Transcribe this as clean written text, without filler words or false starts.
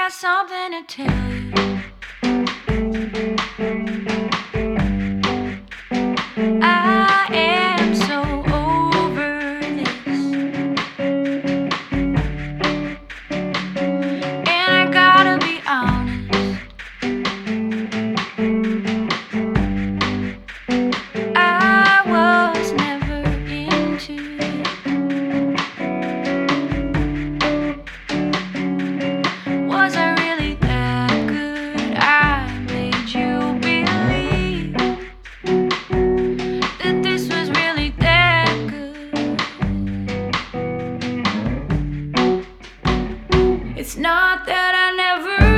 got something to tell you. I am so over this, and I gotta be honest, I was never into it. Was I really that good? I made you believe that this was really that good. It's not that I never